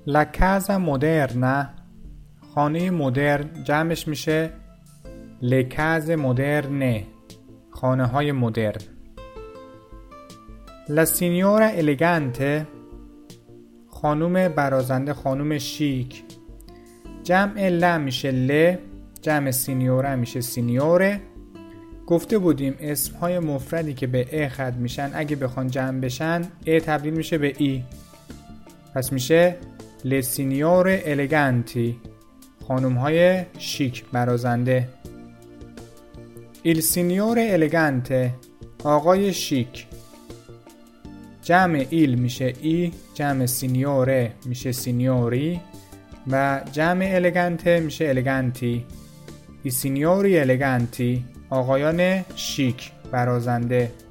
La casa moderna، خانه مدرن جمعش میشه Le case moderne، خانه های مدرن. La signora elegante، خانوم برازنده، خانوم شیک. جمع ل میشه ل، جمع سینیوره میشه سینیوره. گفته بودیم اسمهای مفردی که به ا ختم میشن اگه بخوان جمع بشن ا تبدیل میشه به ای، پس میشه ل سینیوره الگانتی، خانوم های شیک برازنده. ایل سینیوره الگانته، آقای شیک. جمع ایل میشه ای، جمع سینیوره میشه سینیوری و جمع الگانته میشه الگانتی. ای سینیوری الگانتی، آقایان شیک برازنده.